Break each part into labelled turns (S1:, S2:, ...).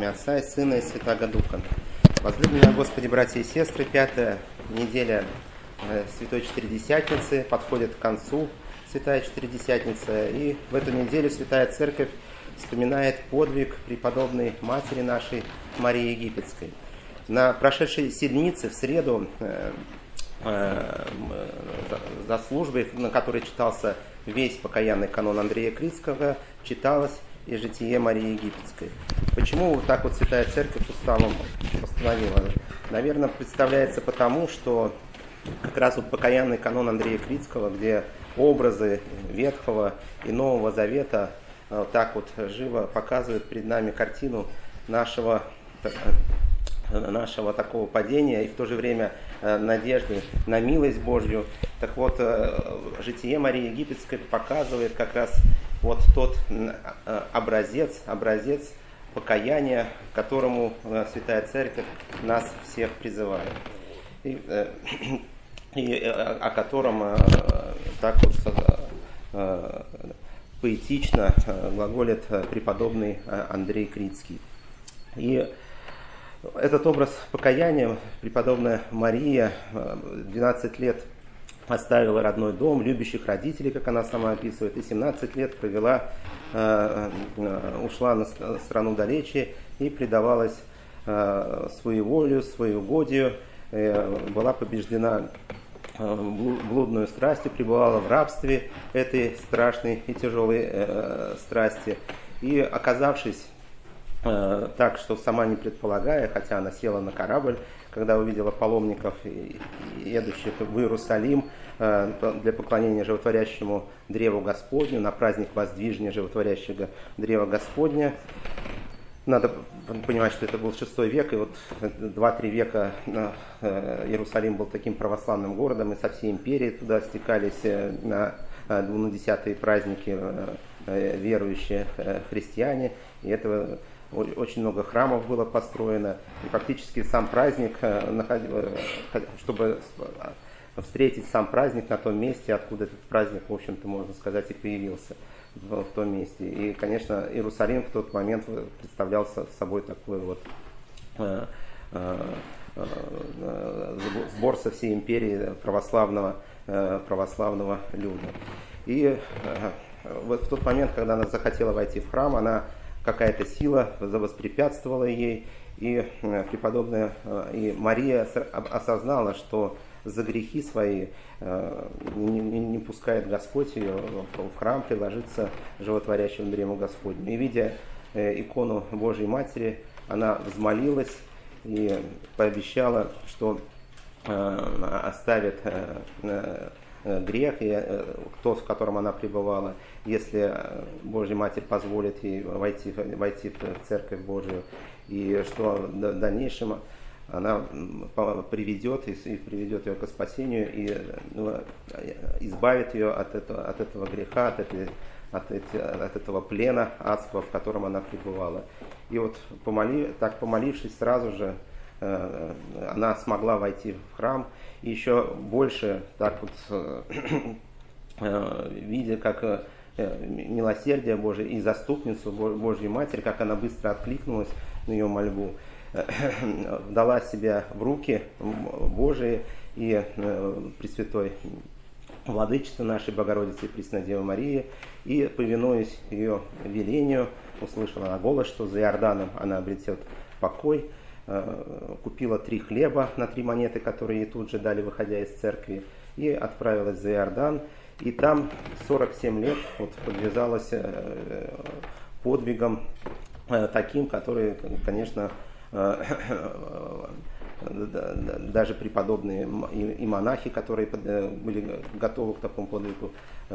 S1: имя Отца и Сына и Святаго Духа. Возлюбленные Господи, братья и сестры, 5-я неделя Святой Четыредесятницы подходит к концу, Святая Четыредесятница, и в эту неделю Святая Церковь вспоминает подвиг преподобной матери нашей Марии Египетской. На прошедшей седмице, в среду, за службой, на которой читался весь покаянный канон Андрея Критского, читалось и житие Марии Египетской. Почему вот так вот Святая Церковь уставом постановила? Наверное, представляется потому, что как раз вот покаянный канон Андрея Критского, где образы Ветхого и Нового Завета вот так вот живо показывают перед нами картину нашего такого падения и в то же время надежды на милость Божью. Так вот, житие Марии Египетской показывает как раз вот тот образец покаяния, к которому Святая Церковь нас всех призывает. И о котором так вот поэтично глаголит преподобный Андрей Критский. И этот образ покаяния преподобная Мария 12 лет оставила родной дом, любящих родителей, как она сама описывает, и 17 лет провела, ушла на страну далече и предавалась своеволию, своеугодию, была побеждена блудную страстью, пребывала в рабстве этой страшной и тяжелой страсти. И оказавшись так, что сама не предполагая, хотя она села на корабль, когда увидела паломников, едущих в Иерусалим для поклонения животворящему древу Господню, на праздник воздвижения животворящего древа Господня. Надо понимать, что это был VI век, и вот 2-3 века Иерусалим был таким православным городом, и со всей империи туда стекались на 10-е праздники верующие христиане, и этого очень много храмов было построено, и фактически сам праздник, чтобы встретить сам праздник на том месте, откуда этот праздник, в общем-то, можно сказать, и появился в том месте. И, конечно, Иерусалим в тот момент представлял собой такой вот сбор со всей империи православного люда. И вот в тот момент, когда она захотела войти в храм, какая-то сила воспрепятствовала ей, и преподобная и Мария осознала, что за грехи свои не пускает Господь ее в храм приложиться животворящему древу Господню. И видя икону Божьей Матери, она взмолилась и пообещала, что оставит грех, в котором она пребывала, если Божья Матерь позволит ей войти в Церковь Божию, и что в дальнейшем она приведет ее к спасению и избавит ее от этого греха, от этого плена адского, в котором она пребывала. И вот помолившись сразу же, она смогла войти в храм, и еще больше так вот видя, как милосердие Божие и заступницу Божьей Матери, как она быстро откликнулась на ее мольбу, дала себя в руки Божии и Пресвятой Владычице нашей Богородицы и Пресной Девы Марии, и, повинуясь ее велению, услышала она голос, что за Иорданом она обретет покой, купила 3 хлеба на 3 монеты, которые ей тут же дали, выходя из церкви, и отправилась за Иордан, и там 47 лет вот подвязалась подвигом таким, которые, конечно, даже преподобные и монахи, которые были готовы к такому подвигу,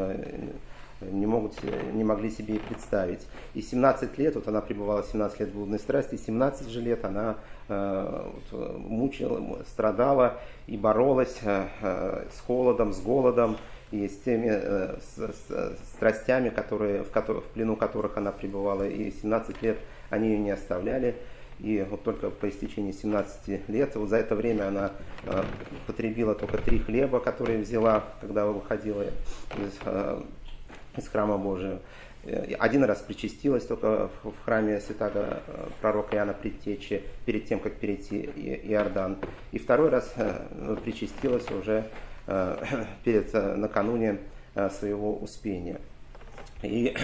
S1: не могли себе и представить. И 17 лет, вот она пребывала 17 лет в блудной страсти, 17 же лет она мучила, страдала и боролась с холодом, с голодом и с теми страстями, в плену которых она пребывала. И 17 лет они ее не оставляли. И вот только по истечении 17 лет, вот за это время она потребила только 3 хлеба, которые взяла, когда выходила из храма Божия. один раз причастилась только в храме святого пророка Иоанна Предтечи перед тем, как перейти Иордан. И второй раз причастилась уже накануне своего успения. И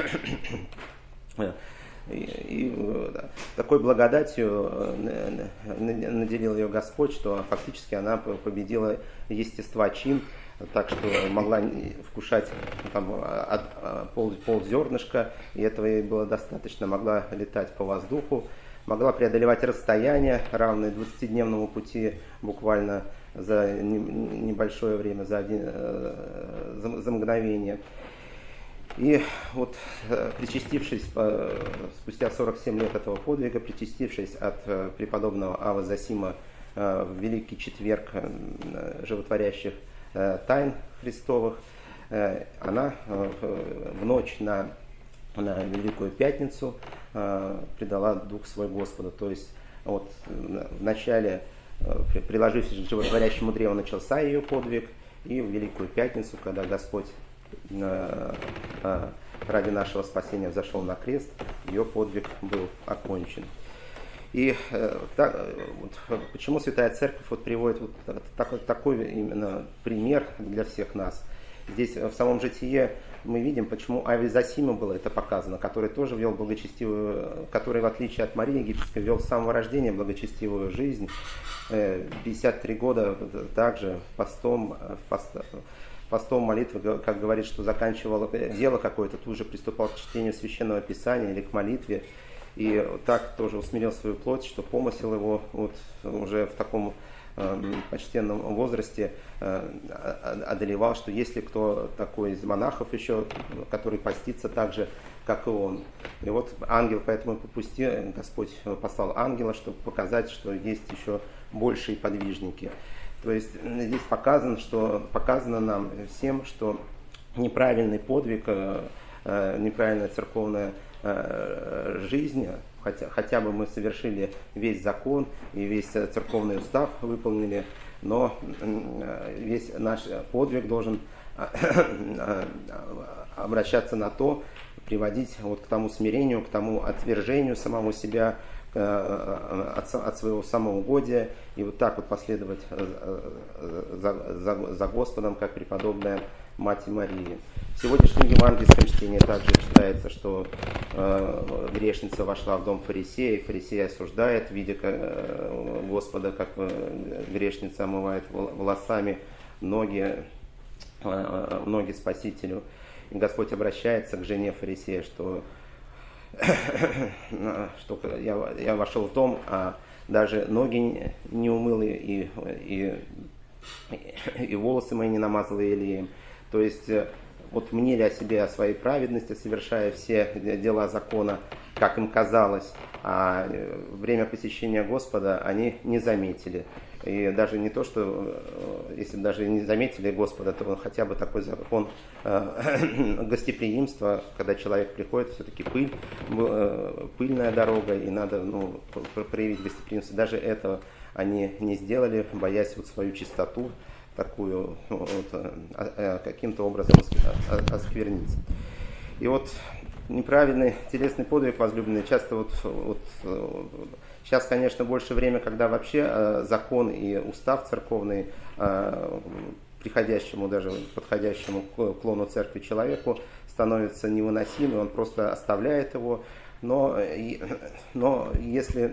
S1: такой благодатью наделил ее Господь, что фактически она победила естества чин, так что могла вкушать там, пол зернышка, и этого ей было достаточно. Могла летать по воздуху, могла преодолевать расстояния, равные 20-дневному пути буквально за небольшое время, за мгновение. И вот причастившись, спустя 47 лет этого подвига, причастившись от преподобного Аввы Зосима в Великий Четверг животворящих тайн Христовых, она в ночь на Великую Пятницу предала дух свой Господу. То есть вот вначале, приложившись к животворящему древу, начался ее подвиг, и в Великую Пятницу, когда Господь ради нашего спасения взошел на крест, ее подвиг был окончен. И почему Святая Церковь приводит такой именно пример для всех нас. Здесь в самом житие мы видим, почему Авве Зосима было это показано, который тоже вел благочестивую, который в отличие от Марии Египетской вел с самого рождения благочестивую жизнь, 53 года также постом, молитвы, как говорит, что заканчивал дело какое-то, тут же приступал к чтению Священного Писания или к молитве. И так тоже усмирил свою плоть, что помысел его уже в таком почтенном возрасте одолевал, что если кто такой из монахов еще, который постится так же, как и он. И вот ангел поэтому Господь послал ангела, чтобы показать, что есть еще большие подвижники. То есть здесь показано нам всем, что неправильный подвиг, неправильная церковная жизнь, хотя бы мы совершили весь закон и весь церковный устав выполнили, но весь наш подвиг должен обращаться на то, приводить к тому смирению, к тому отвержению самого себя, от своего самоугодия, и вот так последовать за Господом, как преподобная Мать Мария. В сегодняшнем евангельском чтении также читается, что грешница вошла в дом фарисея, и фарисей осуждает, видя Господа, как грешница омывает волосами ноги Спасителю. И Господь обращается к жене фарисея, что я вошел в дом, а даже ноги не умыл и волосы мои не намазал елеем. То есть мнили о себе, о своей праведности, совершая все дела закона, как им казалось, а время посещения Господа они не заметили. И даже не то, что если даже не заметили Господа, то хотя бы такой закон гостеприимства, когда человек приходит, все-таки пыльная дорога, и надо проявить гостеприимство. Даже этого они не сделали, боясь свою чистоту такую каким-то образом осквернить. И неправильный телесный подвиг, возлюбленный, часто сейчас, конечно, больше время, когда вообще закон и устав церковный подходящему к клону церкви человеку становится невыносимым, он просто оставляет его. Но если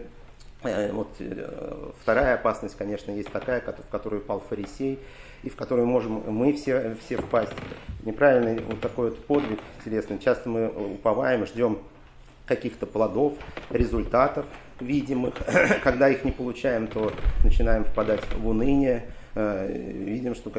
S1: вторая опасность, конечно, есть такая, в которую пал фарисей, и в которую можем мы все впасть. Неправильный такой подвиг телесный. Часто мы уповаем, ждем каких-то плодов, результатов видимых. Когда их не получаем, то начинаем впадать в уныние. Видим, что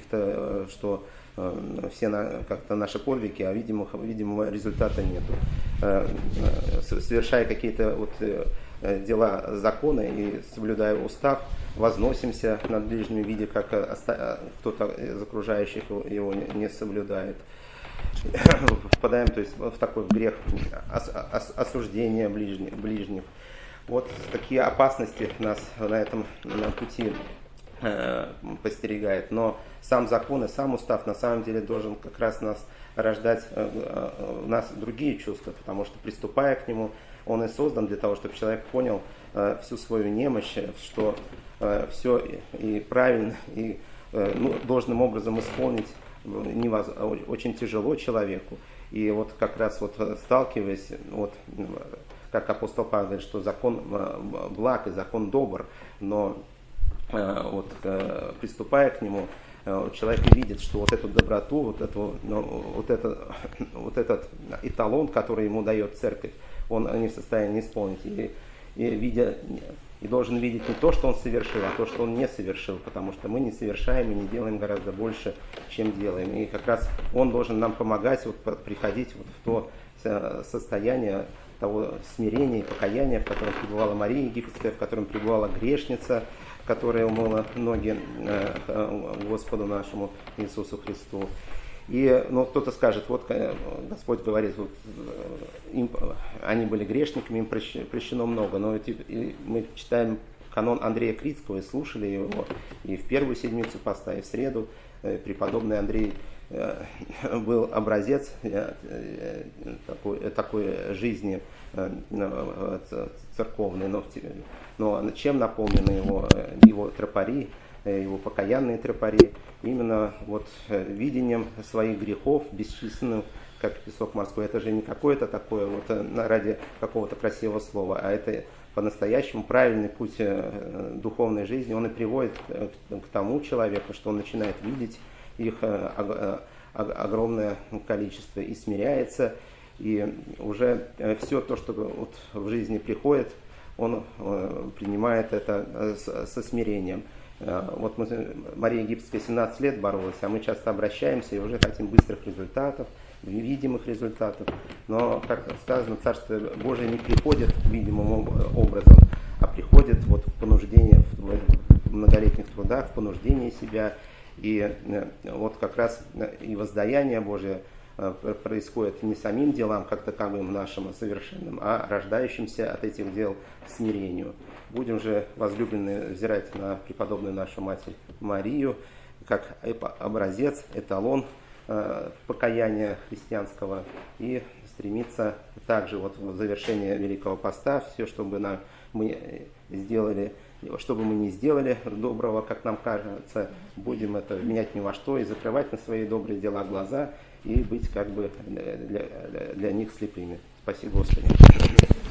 S1: все как-то наши подвиги, а видимого результата нету. Совершая какие-то дела закона и соблюдая устав, возносимся над ближним, видя, как кто-то из окружающих его не соблюдает. Впадаем, то есть, в такой грех осуждения ближних. Вот такие опасности нас на этом пути постерегает, но сам закон и сам устав на самом деле должен как раз нас рождать в нас другие чувства, потому что, приступая к нему, он и создан для того, чтобы человек понял всю свою немощь, что все и правильно, и должным образом исполнить очень тяжело человеку. И вот как раз вот сталкиваясь, вот, как апостол Павел говорит, что закон благ и закон добр, но вот, приступая к нему, человек видит, что вот эту доброту, вот этот эталон, который ему дает церковь, он не в состоянии исполнить. И должен видеть не то, что он совершил, а то, что он не совершил, потому что мы не совершаем и не делаем гораздо больше, чем делаем. И как раз он должен нам помогать вот, приходить вот в то состояние того смирения и покаяния, в котором пребывала Мария Египетская, в котором пребывала грешница, которая умыла ноги Господу нашему Иисусу Христу. И кто-то скажет, вот Господь говорит, вот, они были грешниками, им прощено много. Но мы читаем канон Андрея Критского и слушали его и в первую седмицу поста, и в среду. Преподобный Андрей был образец такой жизни церковной, но чем наполнены его тропари, его покаянные тропари, именно вот видением своих грехов, бесчисленным, как песок морской. Это же не какое-то такое вот ради какого-то красивого слова, а это по-настоящему правильный путь духовной жизни. Он и приводит к тому человеку, что он начинает видеть их огромное количество и смиряется, и уже все то, что вот в жизни приходит, он принимает это со смирением. Вот Мария Египетская 17 лет боролась, а мы часто обращаемся и уже хотим быстрых результатов, видимых результатов. Но, как сказано, Царство Божие не приходит видимым образом, а приходит вот в понуждение, в многолетних трудах, в понуждение себя. И вот как раз и воздаяние Божие происходит не самим делам, как таковым нашим совершенным, а рождающимся от этих дел смирению. Будем же, возлюбленные, взирать на преподобную нашу Матерь Марию, как образец, эталон покаяния христианского, и стремиться также вот в завершение Великого Поста все, чтобы мы сделали, что бы мы ни сделали доброго, как нам кажется, будем это менять ни во что и закрывать на свои добрые дела глаза и быть как бы для них слепыми. Спасибо, Господи.